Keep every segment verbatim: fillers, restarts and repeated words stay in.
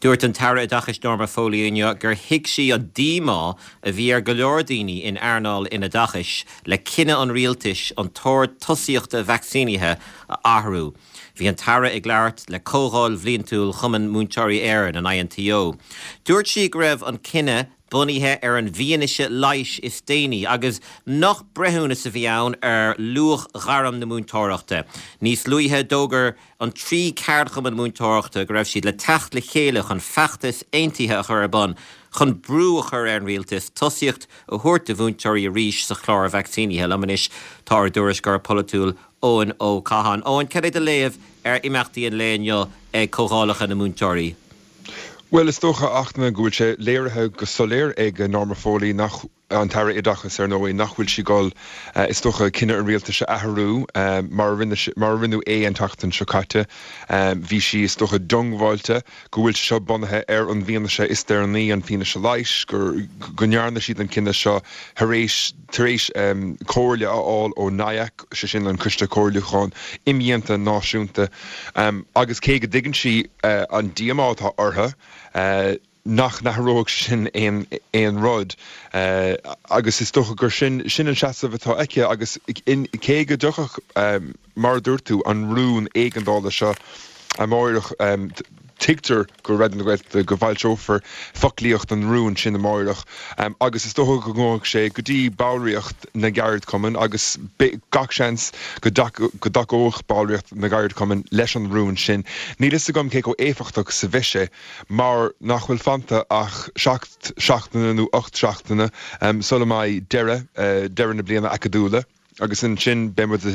Dúirt an tara dachas Norma Foliúne gur hic sí a díma a bhí ar go leor daoine in airnáil ina dachas le cinenne an rialtais an tóir tosíochta vaccínithe a ahrú. Bhí an tara ag leart le cógáil bhlíontúil chuman múntóirí éireann an I N T O. Dúirt sí go raibh an cinenne bunithe ar an bhíonise leish is déine agus nach brethúna sa bhí ann ar luach gharam na múntóireachta. Níos luithe dógur an trí ceardcham an múntóireachta go raibh siad le techt le chéile chun feachtas aontaithe a chur ban chun brú a chur ar an rialtas tosíocht a thuirt a bhúntóirí a ríis sa chlár vaccínithe lemanis tá dúris gur polatúil Owen ó Cahan. Owen, cad é de léamh ar imeachtaí an léineo ag cógálacha na múntóirí? Well, is tócha achna gúil sé léirithe go soléir ag Norma Foley nach an tara idachas ar nóí nachhfuil si gáil uh, is tócha cinenne an rialta se ahrú um, mar rinú é an tachtan seo caite um, bhí si is tócha dongháilte go bhfuil seo bunathe ar an bhíana se is ar ní an fine se leiis gur gonearna siad an cinenne seo taréis taréis um, cóirle áil ó naiach se sin an cuiste cóirliúcháin imíonta náisiúnta um, agus cé go dtigann si uh, an diamátá ortha uh, nach nachróg sin ein ein rod uh, agus is toch gur sin sin an seasamh atá aice agus in cé go duchach um, mar dúirtú an rún éigeandála seo a máireach um, tigtar go rédan go go bhhail seofer folíocht an rún sin na máireach um, agus is toch go ggóach sé go dtí báiríocht na gairid cuman agus gach seans go dacóch báiríocht na gairid cuman leis an rún sin. Ní is gom cé go éfachtach sa bhise mar nachhfuil fanta ach seachtainna nó ocht seachtainna um, sola mai deire uh, deire na bliana acadúla agus in sin bemud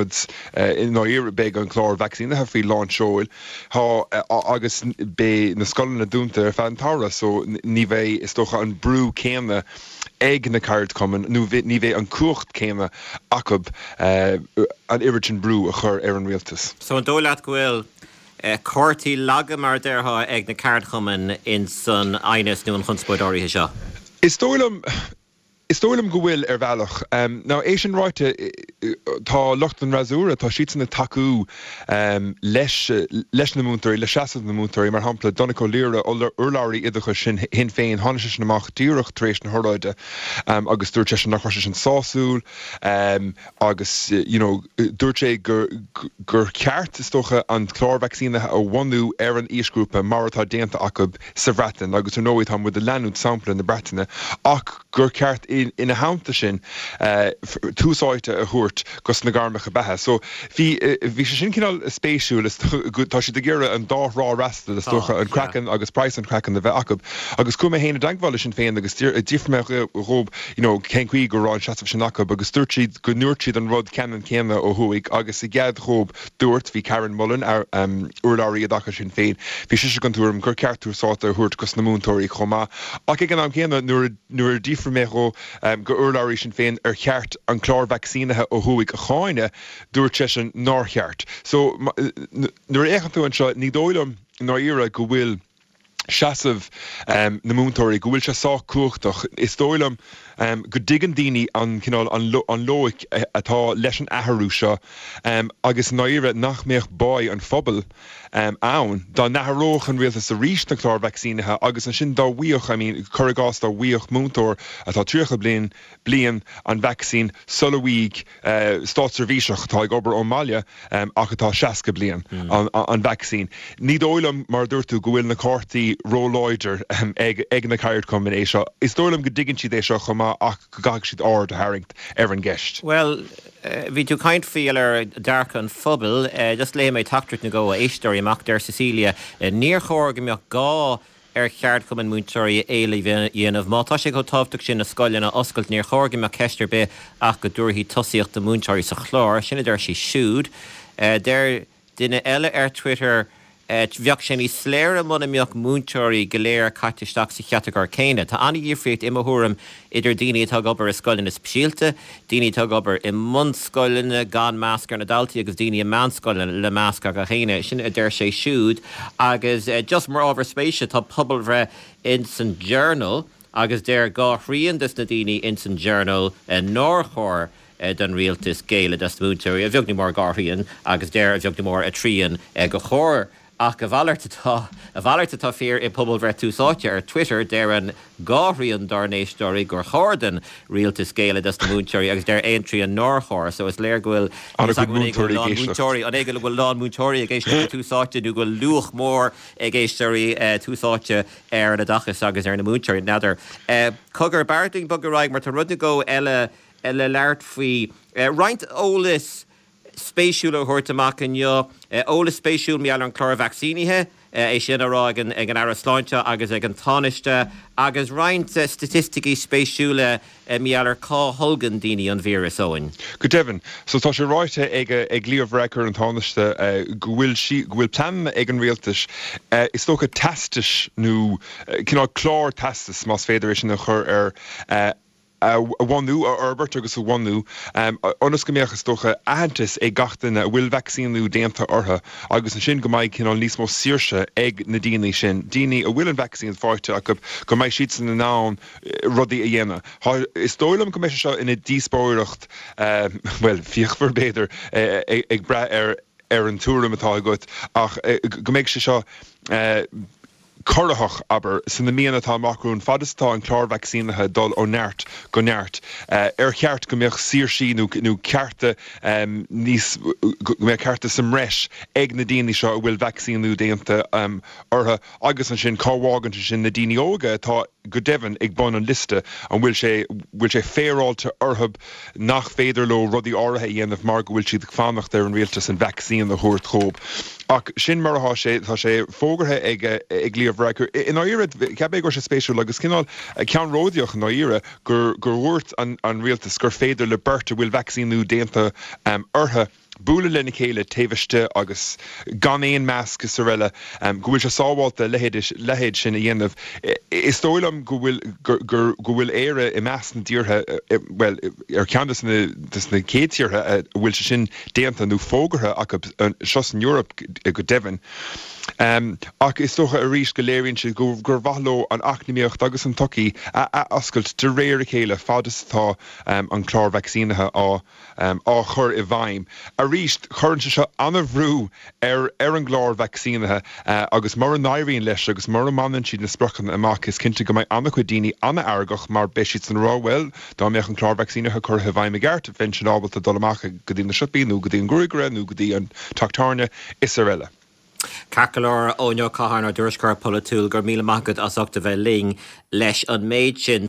uh, in áíre beag an chlár vaccine ha fí lán seoil ha uh, agus be na scolanna na dúnta ar fantára so ní bheith is tócha an brú céime ag na card cuman nó ní bheith an cuacht céime acab uh, an iritin brú a chur ar an rialtas. So an dólaat gohfuil Uh, Corty laga mar derha ag na card chuman in san aines nu an chunspóidáirithe seo. Is dólam Is dólam go bhfuil ar bhealach. Um, now, é sin ráite tá lucht an razúra, tá siad na taú um, leis, leis na múntarí, le seasamh na múntarí, mar hampla Donnacó Líra urláirí idacha sin hin féin hána sin amach díreach tréis na thoráide um, agus dúirt sé nach sin sáúil um, agus you know, dúirt sé gur, gur ceart is tócha an chlár vaccínathe a bhainú ar an íosgrúpa mar atá déanta acab sa bhreatain agus ar nóid ham bud a leanúd sampla na Bretainine ach gur ceart in in a háanta sin uh, túsáite a thuirt gus na garmacha bethe. So bhí bhí sé sin cinál spéisiúil tá si de ggéire an dá rá rasta is tócha an crackan agus price an crackan na bheith acab agus cuma héanana dankbhaile sin féin agus ddífrmeach rób cén chuí go ráin seasamh sin acab agus dúirt siad go nuirt siad an rud ceann céanna ó thuig agus i gcead rób dúirt bhí Karen Mullen ar um, urláirí a dacha sin féin. Bhí si go túm gur ceartúsáta a thuirt gus na múntóirí chomá. Ach ag an am céanna nuair ddífrmeach Um, go urláirí sin féin ar cheart an chlár vaccínathe ó thuig a cháine dúirt sé sin nácheart. So nuair échan tú an seo ní dóilm ná ire go bhfuil seasamh um, na múntóirí go bhfuil se sá cuachtach. Is dóilm um, go dtigan daoine an cinál an, lo, an loic atá leis an athrú seo um, agus ná ire nach méoch báid an phobal um, ann dá natharóch an rialtas a rís na chlár vaccínathe agus an sin dá bhuíoch I mean chorigás dá bhuíoch múntóir atá tríocha blian blian an vaccín sulahuigh uh, stáitservíseach tá ag obair ó Máile um, ach atá seaca blian mm. an, an, an vaccín. Ní dóilm mar dúirtú go bhfuil na cártaí róláidir um, ag, ag na cairid cuman é seo. Is dóilm go dtigann siad é seo chumá ach go gach siad áir de haingt ar an gceist. Well, bhí tú caint fial ar darcha an phobal, uh, just le méid tactrit na go a éisteir amach der Cecilia, uh, níor chóir go meach gá ar cheart cuman múntóirí éile dhéanamh má tá sé go tábhaach sin na scoileanna oscailt níor chóir go meach ceistir be ach go dúirthaí tosíocht de múntóirí sa chlár, sinna der sí siúd. Uh, der duine eile ar Twitter bheoh sé ní sléir am muna mbeoh múntóirí go léir caitisteach sa cheatagar céine. Tá anna dhéofréit imethúram idir daoine atá gobar a scoileanna spíalta, daoine atá gobar i mún scoileanna gan meascar na daltaí agus daoine i meán scoileanna le meascar go chéine. Sin idir sé siúd agus uh, just mar ábhar spéise tá pobal bhre in san journal agus déir gá rion dus na daoine in san journal uh, nóir chóir uh, den rialtas géile das múntóirí a bheoh ní mór gáthíonn agus déir a bheoh ní mór a tríon uh, go chóir ach a bhhailirtatá a bhhailirtatá fear i pobl bhre túsáte ar Twitter déir an gáthraíon darnéistóirí gur chóirdan rialta scéile dus na múnteirí agus déir aon trí an nórchóir, so is léir gohfuil múnteirí an éige bhfuil lán múnteirí a géiste túsáte nú go luach mór a géisteí túsáte ar na dachas agus ar na múnteirí nadidir. Cogur barting bug raig mar tá rudna go eile eile leart faoi roint ólas spéisiúla thuirtamach an jo ólas spéisiúil meall an chlór vaccínithe é sin ará ag an airasláinte agus ag an táiste agus roint statisticí spéisiúla meall ar cá thulgan daoine an vírus óin. Go Devin, so tá sé ráite ag ag líomhreacar an táiste gohfuil si gohfuil plan ag an rialtas is tócha testis nó cinná chlár testis más féidir sin a chur ar a bhainú a Herbert agus a bhainú onas go mbeadh is tócha ahantas ag gachtain a bhfuil vaccínú déanta ortha agus an sin go mbeidh cinál níos mó saoirse ag na daoine sin. Daoine a bhfuil an vaccín fáilte a go go mbeidh siad san na nán rudaí a dhéanamh. Is dólam go mbeidh seo ina díospóireacht well fíochmhar béidir ag bra ar ar an túram atá agat ach go mbeidh sé seo Corrachach aber sin na míana atá macrún fadastá an chlár vaccínathe dul ó neart go neart. Ar cheart go mbeadh sírsí nó cearta níos go mbeadh cearta sam reis ag na daoine seo a bhfuil vaccínú déanta ortha agus an sin cáhágann sin na daoine óga atá go Devin ag bon an liste an bhfuil sé bhfuil sé féráilte orthab nach féidir le rudaí áirithe dhéanamh mar go bhfuil siad fannacht ar an rialtas an vaccín a thuairt chomh. Ach sin mar athá sé tá sé fógarthe ag ag líomhreacar. In áire ceap gur sé spéisiúil agus cinál cean róideoch in áire gur gur bhúirt an an rialtas gur féidir le berta bhfuil vaccínú déanta ortha búla lena chéile taobhaiste agus gan éon measc sa riile go bhfuil se sábháilta lehéid sin a dhéanamh. Is dóilm go bhfuil go bhfuil éire i meas na dtíortha well ar ceantas na céadtíortha bhfuil se sin déanta nó fógartha ach seos in Europe go Devin. Um, ach is tócha a rís go léironn si gur bhathó an achnimíocht agus an tocaí a ascailt de réir a chéile fadastá um, an chlár vaccínathe á um, á chur i bhaim. A rís churann se seo anna bhrú ar ar an glár vaccínathe uh, agus mar an éiríonn leis agus mar an manan siad na sprochan amach is cinnte go mbeidh anna chu daoine anna airgach mar beisiid san ráhfuil dá mbeadh an chlár vaccínathe chur i bhaim a gceart bhain sin ábalta dul amach go dtí na siopí nó go dtí an gúigeire nó go dtí an tachtarne is ar eile. Cacalar óneo caharn ar dúrscar polatúil gur míle magad as ochta bheith ling leis an méid sin